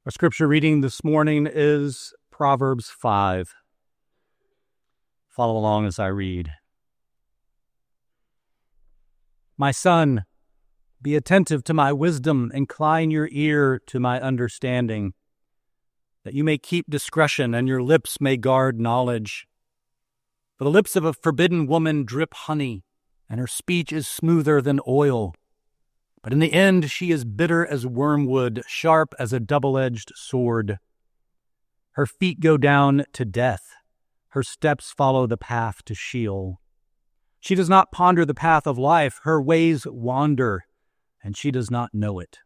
Our scripture reading this morning is Proverbs 5. Follow along as I read. My son, be attentive to my wisdom, incline your ear to my understanding, that you may keep discretion and your lips may guard knowledge. For the lips of a forbidden woman drip honey, and her speech is smoother than oil. But in the end she is bitter as wormwood, sharp as a double-edged sword. Her feet go down to death. Her steps follow the path to Sheol. She does not ponder the path of life. Her ways wander, and she does not know it.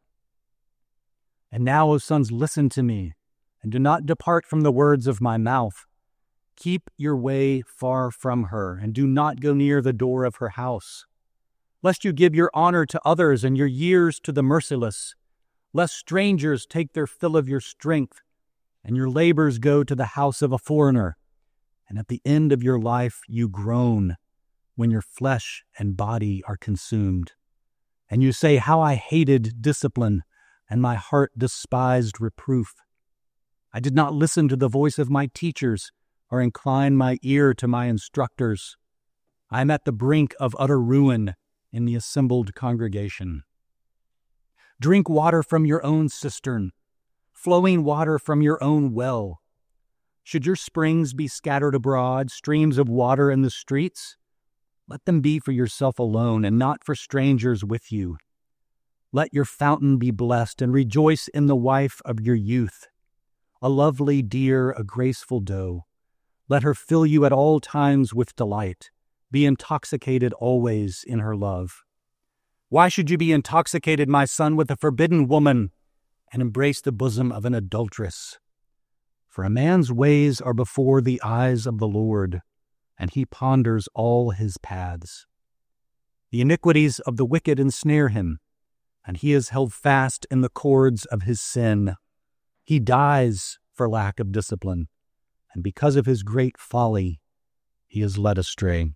And now, O sons, listen to me, and do not depart from the words of my mouth. Keep your way far from her, and do not go near the door of her house. Lest you give your honor to others and your years to the merciless, lest strangers take their fill of your strength, and your labors go to the house of a foreigner, and at the end of your life you groan, when your flesh and body are consumed. And you say, how I hated discipline, and my heart despised reproof. I did not listen to the voice of my teachers, or incline my ear to my instructors. I am at the brink of utter ruin in the assembled congregation. Drink water from your own cistern, flowing water from your own well. Should your springs be scattered abroad, streams of water in the streets? Let them be for yourself alone, and not for strangers with you. Let your fountain be blessed, and rejoice in the wife of your youth, a lovely deer, a graceful doe. Let her fill you at all times with delight. Be intoxicated always in her love. Why should you be intoxicated, my son, with a forbidden woman, and embrace the bosom of an adulteress? For a man's ways are before the eyes of the Lord, and he ponders all his paths. The iniquities of the wicked ensnare him, and he is held fast in the cords of his sin. He dies for lack of discipline, and because of his great folly, he is led astray.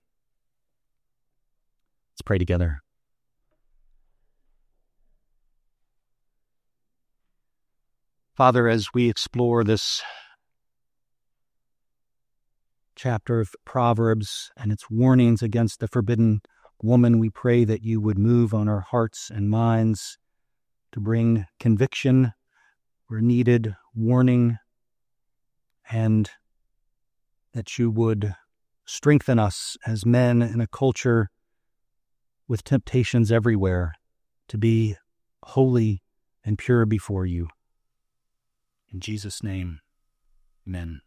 Let's pray together. Father, as we explore this chapter of Proverbs and its warnings against the forbidden woman, we pray that you would move on our hearts and minds to bring conviction where needed, warning, and that you would strengthen us as men in a culture with temptations everywhere to be holy and pure before you. In Jesus' name, amen.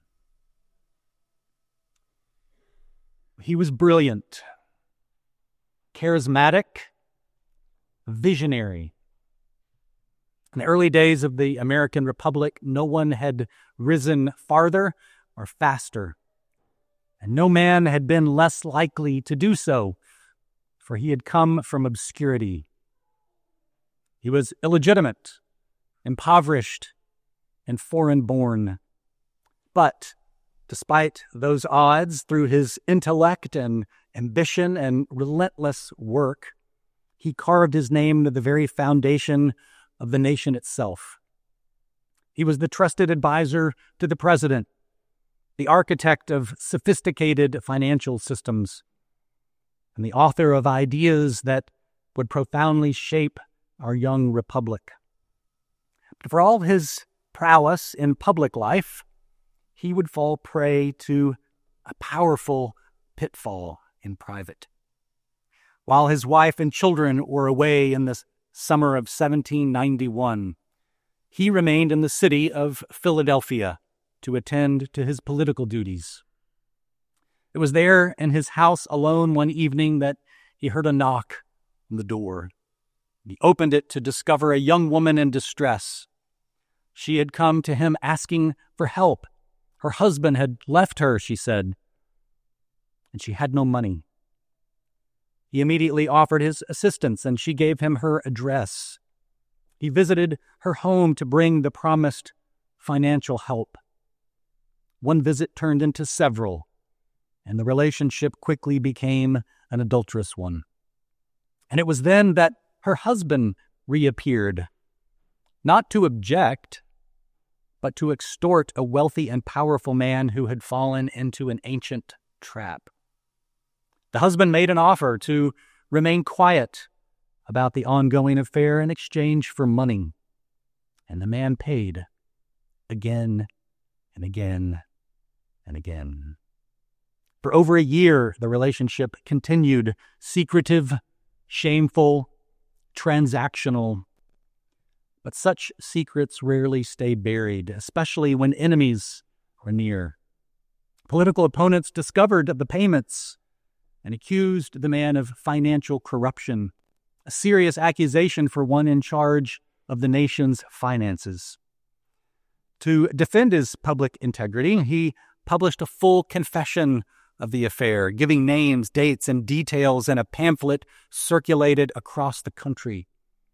He was brilliant, charismatic, visionary. In the early days of the American Republic, no one had risen farther or faster, and no man had been less likely to do so, for he had come from obscurity. He was illegitimate, impoverished, and foreign-born. But despite those odds, through his intellect and ambition and relentless work, he carved his name into the very foundation of the nation itself. He was the trusted advisor to the president, the architect of sophisticated financial systems, and the author of ideas that would profoundly shape our young republic. But for all his prowess in public life, he would fall prey to a powerful pitfall in private. While his wife and children were away in the summer of 1791, he remained in the city of Philadelphia to attend to his political duties. It was there in his house alone one evening that he heard a knock on the door. He opened it to discover a young woman in distress. She had come to him asking for help. Her husband had left her, she said, and she had no money. He immediately offered his assistance, and she gave him her address. He visited her home to bring the promised financial help. One visit turned into several, and the relationship quickly became an adulterous one. And it was then that her husband reappeared, not to object, but to extort a wealthy and powerful man who had fallen into an ancient trap. The husband made an offer to remain quiet about the ongoing affair in exchange for money, and the man paid again and again and again. For over a year, the relationship continued, secretive, shameful, transactional. But such secrets rarely stay buried, especially when enemies were near. Political opponents discovered the payments and accused the man of financial corruption, a serious accusation for one in charge of the nation's finances. To defend his public integrity, he published a full confession of the affair, giving names, dates, and details in a pamphlet circulated across the country.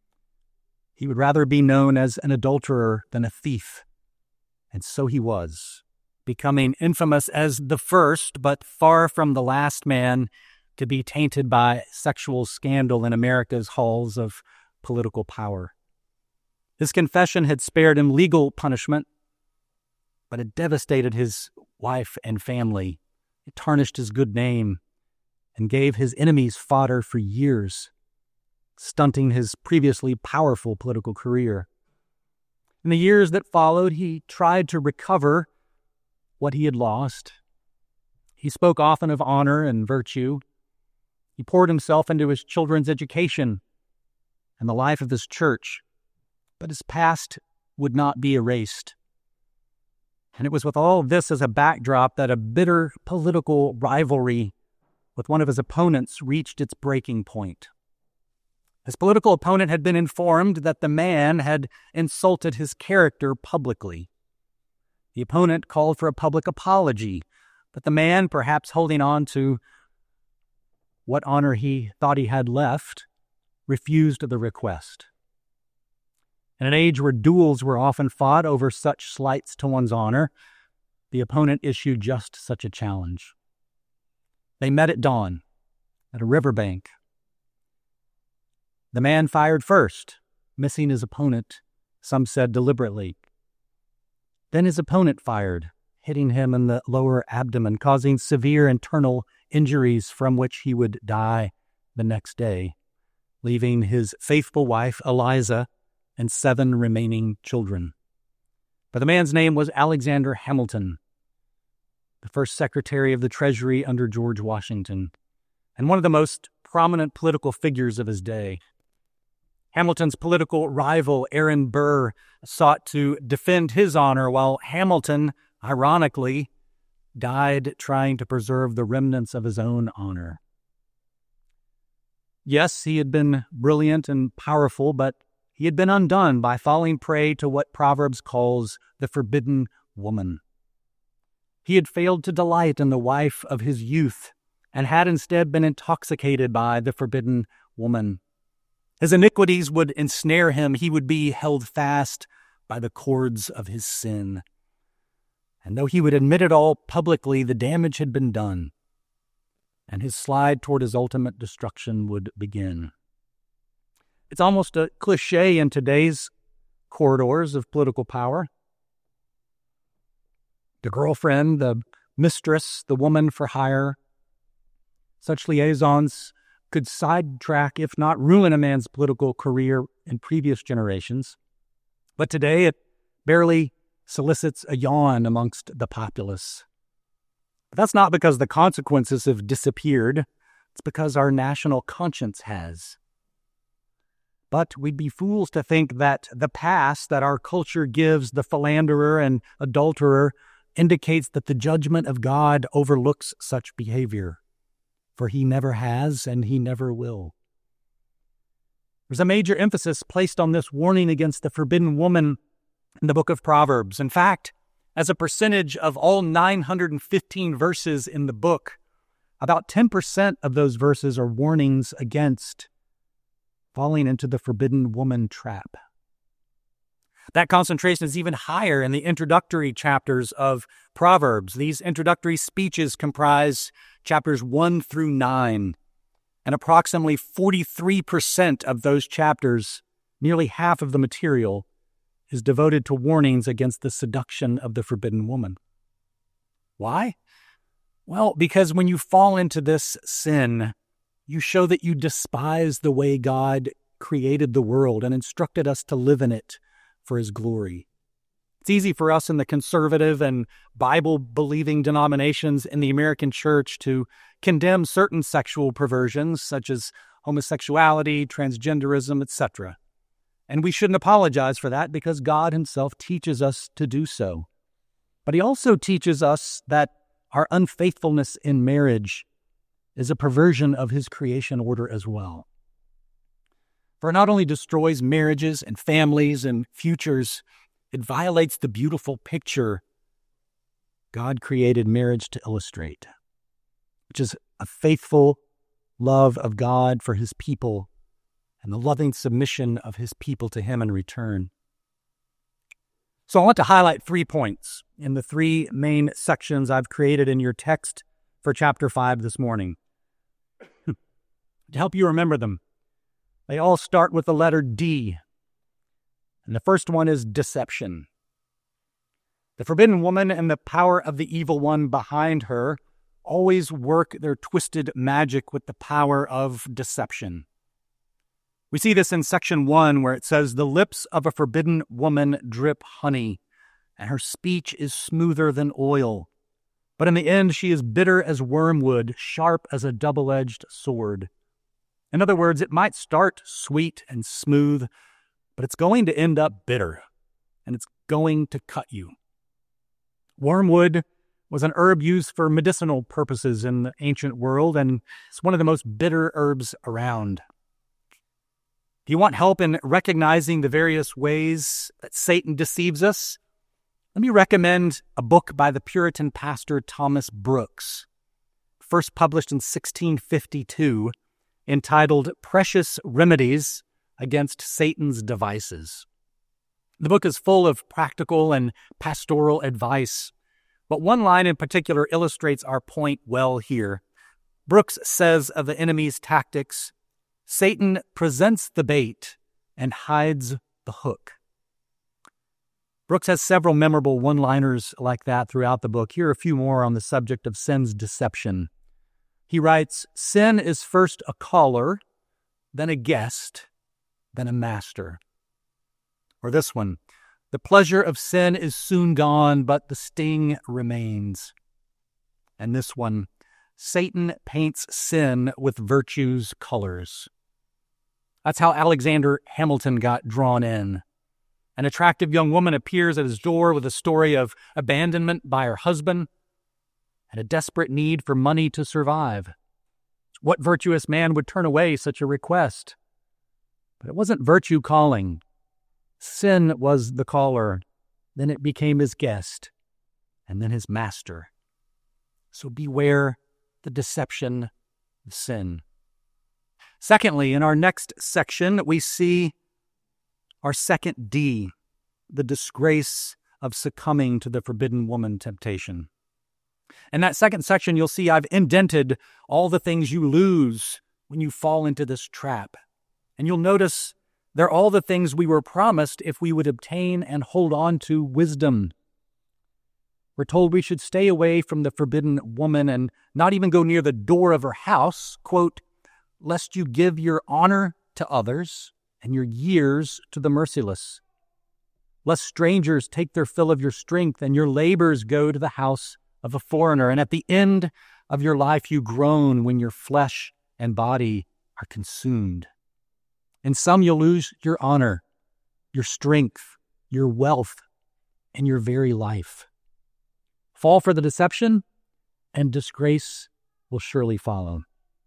He would rather be known as an adulterer than a thief, and so he was, becoming infamous as the first, but far from the last man to be tainted by sexual scandal in America's halls of political power. His confession had spared him legal punishment, but it devastated his wife and family. It tarnished his good name and gave his enemies fodder for years, stunting his previously powerful political career. In the years that followed, he tried to recover what he had lost. He spoke often of honor and virtue. He poured himself into his children's education and the life of his church, but his past would not be erased. And it was with all of this as a backdrop that a bitter political rivalry with one of his opponents reached its breaking point. His political opponent had been informed that the man had insulted his character publicly. The opponent called for a public apology, but the man, perhaps holding on to what honor he thought he had left, refused the request. In an age where duels were often fought over such slights to one's honor, the opponent issued just such a challenge. They met at dawn at a riverbank. The man fired first, missing his opponent, some said deliberately. Then his opponent fired, hitting him in the lower abdomen, causing severe internal injuries from which he would die the next day, leaving his faithful wife, Eliza, and 7 remaining children. But the man's name was Alexander Hamilton, the first Secretary of the Treasury under George Washington, and one of the most prominent political figures of his day. Hamilton's political rival, Aaron Burr, sought to defend his honor, while Hamilton, ironically, died trying to preserve the remnants of his own honor. Yes, he had been brilliant and powerful, but he had been undone by falling prey to what Proverbs calls the forbidden woman. He had failed to delight in the wife of his youth and had instead been intoxicated by the forbidden woman. His iniquities would ensnare him. He would be held fast by the cords of his sin. And though he would admit it all publicly, the damage had been done, and his slide toward his ultimate destruction would begin. It's almost a cliche in today's corridors of political power. The girlfriend, the mistress, the woman for hire. Such liaisons could sidetrack, if not ruin, a man's political career in previous generations. But today it barely solicits a yawn amongst the populace. But that's not because the consequences have disappeared. It's because our national conscience has. But we'd be fools to think that the pass that our culture gives the philanderer and adulterer indicates that the judgment of God overlooks such behavior, for he never has and he never will. There's a major emphasis placed on this warning against the forbidden woman in the book of Proverbs. In fact, as a percentage of all 915 verses in the book, about 10% of those verses are warnings against falling into the forbidden woman trap. That concentration is even higher in the introductory chapters of Proverbs. These introductory speeches comprise chapters 1 through 9, and approximately 43% of those chapters, nearly half of the material, is devoted to warnings against the seduction of the forbidden woman. Why? Well, because when you fall into this sin, you show that you despise the way God created the world and instructed us to live in it for His glory. It's easy for us in the conservative and Bible-believing denominations in the American church to condemn certain sexual perversions, such as homosexuality, transgenderism, etc. And we shouldn't apologize for that because God Himself teaches us to do so. But He also teaches us that our unfaithfulness in marriage is a perversion of His creation order as well. For it not only destroys marriages and families and futures, it violates the beautiful picture God created marriage to illustrate, which is a faithful love of God for His people and the loving submission of His people to Him in return. So I want to highlight 3 points in the 3 main sections I've created in your text for chapter 5 this morning. To help you remember them, they all start with the letter D. And the first one is deception. The forbidden woman and the power of the evil one behind her always work their twisted magic with the power of deception. We see this in section 1 where it says, "The lips of a forbidden woman drip honey, and her speech is smoother than oil. But in the end she is bitter as wormwood, sharp as a double-edged sword." In other words, it might start sweet and smooth, but it's going to end up bitter, and it's going to cut you. Wormwood was an herb used for medicinal purposes in the ancient world, and it's one of the most bitter herbs around. Do you want help in recognizing the various ways that Satan deceives us? Let me recommend a book by the Puritan pastor Thomas Brooks, first published in 1652, entitled Precious Remedies Against Satan's Devices. The book is full of practical and pastoral advice, but one line in particular illustrates our point well here. Brooks says of the enemy's tactics, "Satan presents the bait and hides the hook." Brooks has several memorable one-liners like that throughout the book. Here are a few more on the subject of sin's deception. He writes, "Sin is first a caller, then a guest, then a master." Or this one, "The pleasure of sin is soon gone, but the sting remains." And this one, "Satan paints sin with virtue's colors." That's how Alexander Hamilton got drawn in. An attractive young woman appears at his door with a story of abandonment by her husband and a desperate need for money to survive. What virtuous man would turn away such a request? But it wasn't virtue calling. Sin was the caller. Then it became his guest, and then his master. So beware the deception of sin. Secondly, in our next section, we see our second D, the disgrace of succumbing to the forbidden woman temptation. In that second section, you'll see I've indented all the things you lose when you fall into this trap. And you'll notice they're all the things we were promised if we would obtain and hold on to wisdom. We're told we should stay away from the forbidden woman and not even go near the door of her house, quote, "lest you give your honor to others and your years to the merciless. Lest strangers take their fill of your strength and your labors go to the house of a foreigner. And at the end of your life you groan when your flesh and body are consumed. In some you'll lose your honor, your strength, your wealth, and your very life. Fall for the deception, and disgrace will surely follow."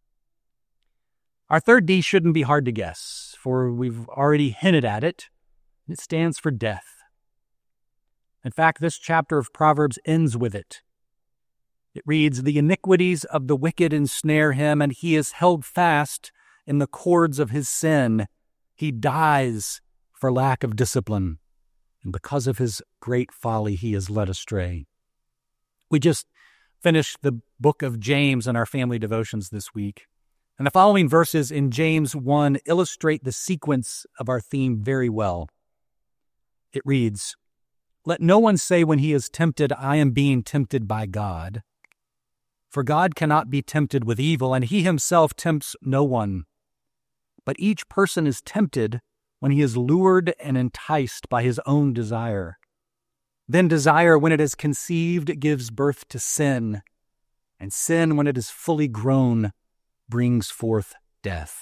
Our third D shouldn't be hard to guess, for we've already hinted at it. It stands for death. In fact, this chapter of Proverbs ends with it. It reads, "The iniquities of the wicked ensnare him, and he is held fast in the cords of his sin. He dies for lack of discipline, and because of his great folly he is led astray." We just finished the book of James in our family devotions this week. And the following verses in James 1 illustrate the sequence of our theme very well. It reads, "Let no one say when he is tempted, I am being tempted by God. For God cannot be tempted with evil, and he himself tempts no one. But each person is tempted when he is lured and enticed by his own desire. Then desire, when it is conceived, gives birth to sin, and sin, when it is fully grown, brings forth death."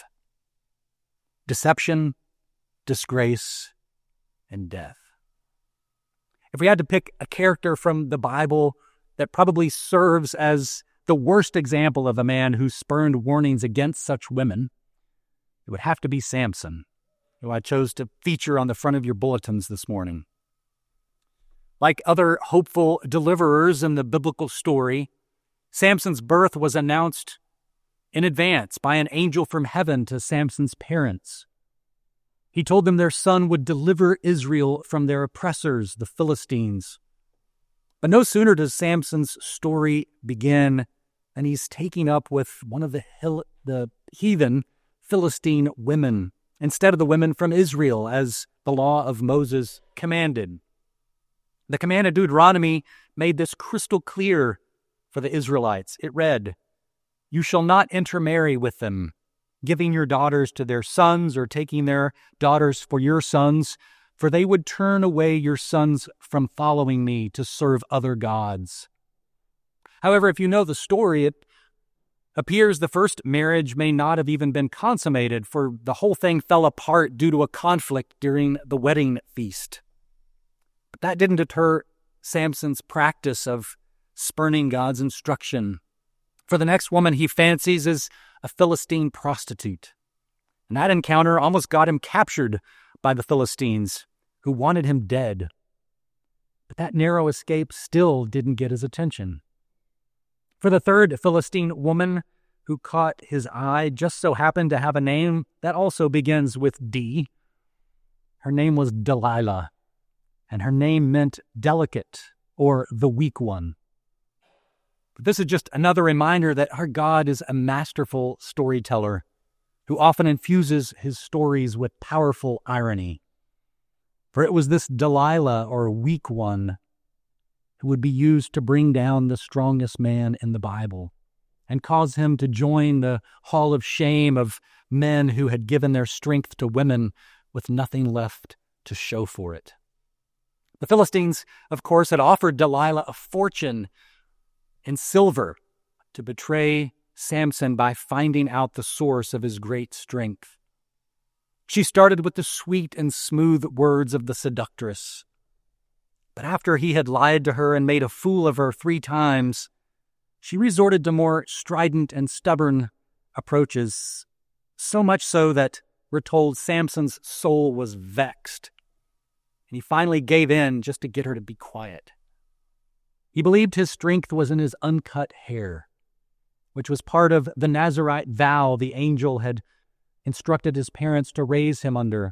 Deception, disgrace, and death. If we had to pick a character from the Bible that probably serves as the worst example of a man who spurned warnings against such women, it would have to be Samson, who I chose to feature on the front of your bulletins this morning. Like other hopeful deliverers in the biblical story, Samson's birth was announced in advance by an angel from heaven to Samson's parents. He told them their son would deliver Israel from their oppressors, the Philistines. But no sooner does Samson's story begin than he's taken up with one of the heathen Philistine women instead of the women from Israel, as the law of Moses commanded. The command of Deuteronomy made this crystal clear for the Israelites. It read, "You shall not intermarry with them, giving your daughters to their sons or taking their daughters for your sons, for they would turn away your sons from following me to serve other gods." However, if you know the story, it appears the first marriage may not have even been consummated, for the whole thing fell apart due to a conflict during the wedding feast. But that didn't deter Samson's practice of spurning God's instruction. For the next woman he fancies is a Philistine prostitute. And that encounter almost got him captured by the Philistines, who wanted him dead. But that narrow escape still didn't get his attention. For the third Philistine woman who caught his eye just so happened to have a name that also begins with D. Her name was Delilah, and her name meant delicate or the weak one. But this is just another reminder that our God is a masterful storyteller who often infuses his stories with powerful irony. For it was this Delilah, or weak one, who would be used to bring down the strongest man in the Bible and cause him to join the hall of shame of men who had given their strength to women with nothing left to show for it. The Philistines, of course, had offered Delilah a fortune in silver to betray Samson by finding out the source of his great strength. She started with the sweet and smooth words of the seductress. But after he had lied to her and made a fool of her 3 times, she resorted to more strident and stubborn approaches, so much so that we're told Samson's soul was vexed, and he finally gave in just to get her to be quiet. He believed his strength was in his uncut hair, which was part of the Nazirite vow the angel had instructed his parents to raise him under.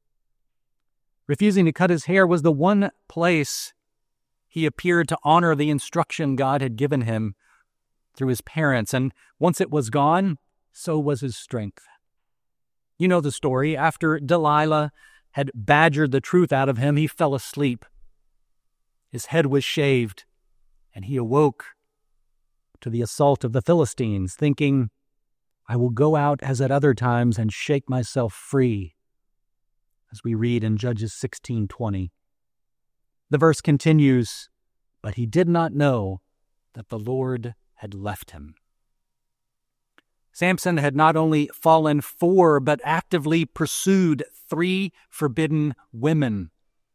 Refusing to cut his hair was the one place he appeared to honor the instruction God had given him through his parents, and once it was gone, so was his strength. You know the story. After Delilah had badgered the truth out of him, he fell asleep. His head was shaved, and he awoke to the assault of the Philistines, thinking, "I will go out as at other times and shake myself free," as we read in Judges 16:20. The verse continues, "But he did not know that the Lord had left him." Samson had not only fallen for, but actively pursued 3 forbidden women.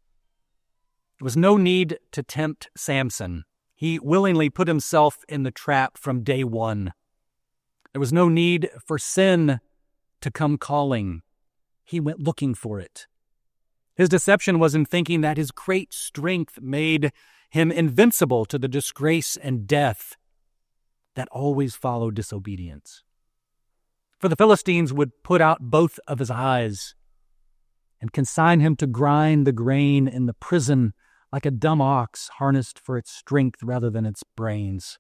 There was no need to tempt Samson. He willingly put himself in the trap from day one. There was no need for sin to come calling. He went looking for it. His deception was in thinking that his great strength made him invincible to the disgrace and death that always followed disobedience. For the Philistines would put out both of his eyes and consign him to grind the grain in the prison like a dumb ox harnessed for its strength rather than its brains.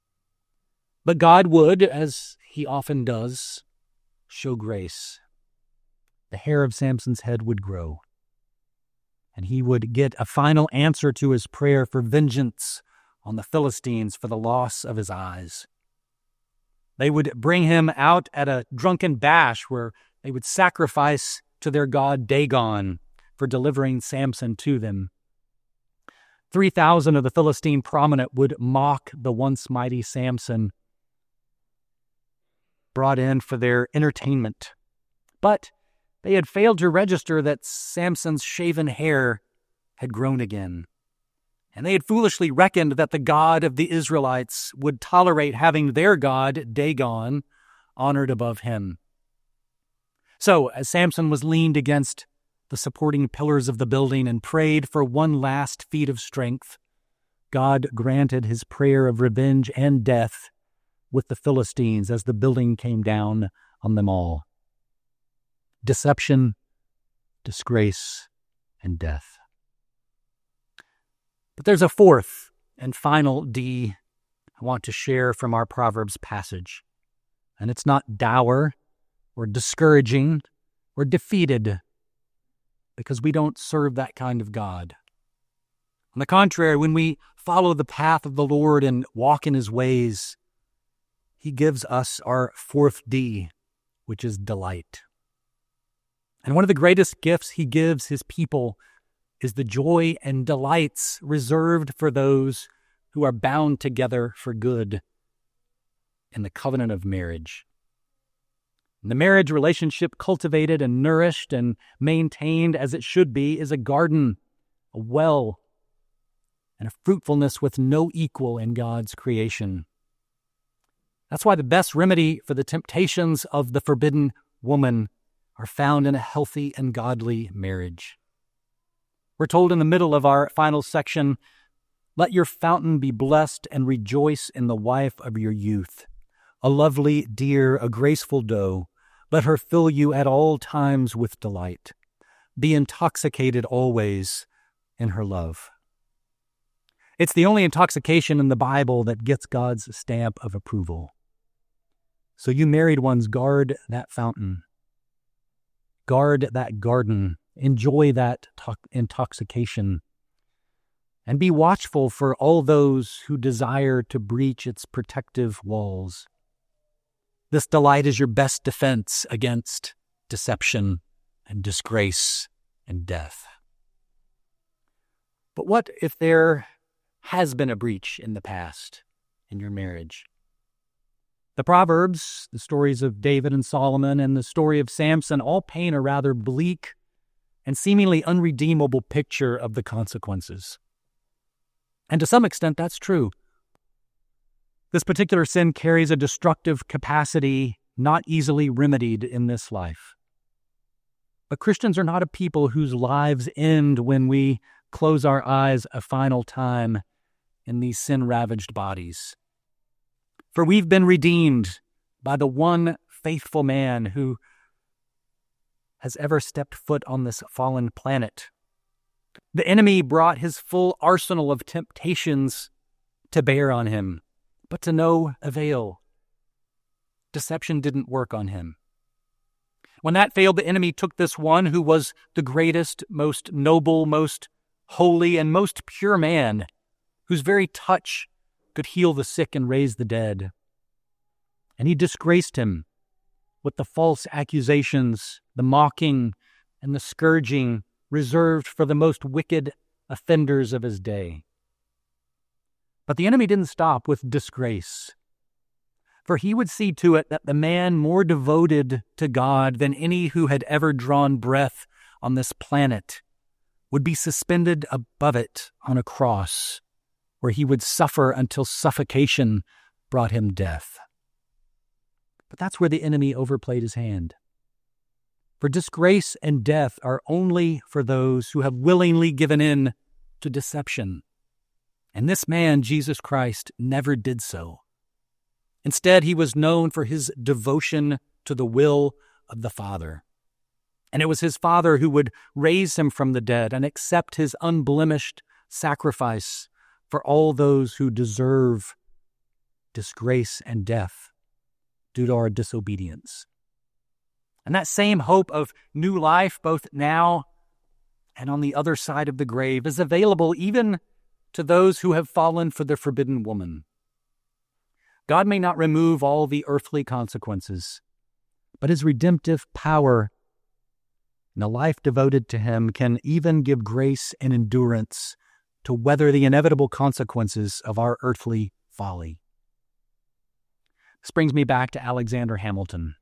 But God would, as he often does, show grace. The hair of Samson's head would grow. and he would get a final answer to his prayer for vengeance on the Philistines for the loss of his eyes. They would bring him out at a drunken bash where they would sacrifice to their god Dagon for delivering Samson to them. 3,000 of the Philistine prominent would mock the once mighty Samson, brought in for their entertainment. But they had failed to register that Samson's shaven hair had grown again. And they had foolishly reckoned that the God of the Israelites would tolerate having their god, Dagon, honored above him. So, as Samson was leaned against the supporting pillars of the building and prayed for one last feat of strength, God granted his prayer of revenge and death with the Philistines as the building came down on them all. Deception, disgrace, and death. But there's a fourth and final D I want to share from our Proverbs passage. And it's not dour or discouraging or defeated, because we don't serve that kind of God. On the contrary, when we follow the path of the Lord and walk in his ways, he gives us our fourth D, which is delight. And one of the greatest gifts he gives his people is the joy and delights reserved for those who are bound together for good in the covenant of marriage. The marriage relationship, cultivated and nourished and maintained as it should be, is a garden, a well, and a fruitfulness with no equal in God's creation. That's why the best remedy for the temptations of the forbidden woman are found in a healthy and godly marriage. We're told in the middle of our final section, "Let your fountain be blessed and rejoice in the wife of your youth, a lovely deer, a graceful doe. Let her fill you at all times with delight. Be intoxicated always in her love." It's the only intoxication in the Bible that gets God's stamp of approval. So you married ones, guard that fountain. Guard that garden. Enjoy that intoxication. And be watchful for all those who desire to breach its protective walls. This delight is your best defense against deception and disgrace and death. But what if there has been a breach in the past in your marriage? The Proverbs, the stories of David and Solomon, and the story of Samson all paint a rather bleak and seemingly unredeemable picture of the consequences. And to some extent, that's true. This particular sin carries a destructive capacity not easily remedied in this life. But Christians are not a people whose lives end when we close our eyes a final time in these sin-ravaged bodies. For we've been redeemed by the one faithful man who has ever stepped foot on this fallen planet. The enemy brought his full arsenal of temptations to bear on him, but to no avail. Deception didn't work on him. When that failed, the enemy took this one who was the greatest, most noble, most holy, and most pure man, whose very touch could heal the sick and raise the dead. And he disgraced him with the false accusations, the mocking, and the scourging reserved for the most wicked offenders of his day. But the enemy didn't stop with disgrace, for he would see to it that the man more devoted to God than any who had ever drawn breath on this planet would be suspended above it on a cross, where he would suffer until suffocation brought him death. But that's where the enemy overplayed his hand. For disgrace and death are only for those who have willingly given in to deception. And this man, Jesus Christ, never did so. Instead, he was known for his devotion to the will of the Father. And it was his Father who would raise him from the dead and accept his unblemished sacrifice for all those who deserve disgrace and death due to our disobedience. And that same hope of new life, both now and on the other side of the grave is available even to those who have fallen for the forbidden woman. God may not remove all the earthly consequences, but his redemptive power and a life devoted to him can even give grace and endurance to weather the inevitable consequences of our earthly folly. This brings me back to Alexander Hamilton.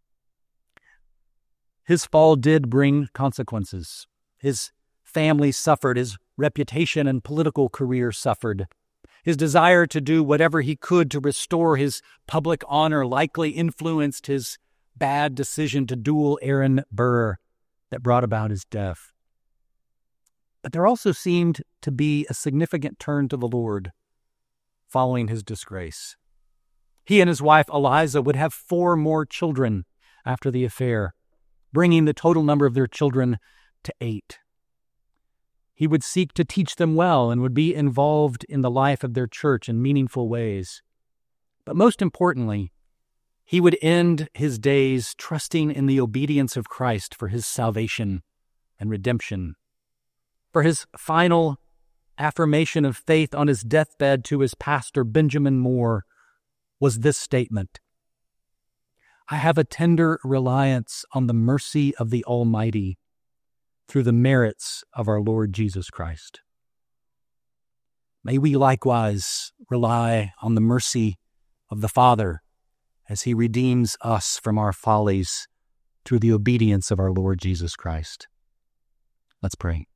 His fall did bring consequences. His family suffered. His reputation and political career suffered. His desire to do whatever he could to restore his public honor likely influenced his bad decision to duel Aaron Burr that brought about his death. But there also seemed to be a significant turn to the Lord following his disgrace. He and his wife Eliza would have 4 more children after the affair, bringing the total number of their children to 8. He would seek to teach them well and would be involved in the life of their church in meaningful ways. But most importantly, he would end his days trusting in the obedience of Christ for his salvation and redemption. For his final affirmation of faith on his deathbed to his pastor, Benjamin Moore, was this statement: "I have a tender reliance on the mercy of the Almighty through the merits of our Lord Jesus Christ." May we likewise rely on the mercy of the Father as he redeems us from our follies through the obedience of our Lord Jesus Christ. Let's pray.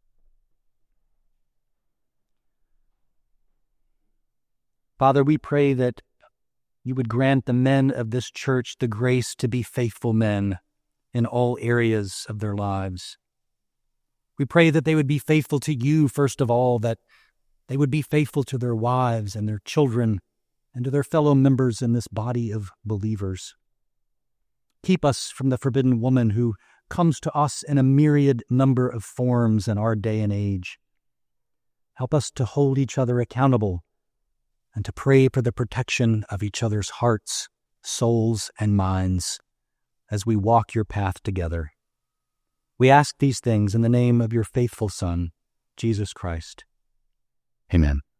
Father, we pray that you would grant the men of this church the grace to be faithful men in all areas of their lives. We pray that they would be faithful to you, first of all, that they would be faithful to their wives and their children and to their fellow members in this body of believers. Keep us from the forbidden woman who comes to us in a myriad number of forms in our day and age. Help us to hold each other accountable and to pray for the protection of each other's hearts, souls, and minds as we walk your path together. We ask these things in the name of your faithful Son, Jesus Christ. Amen.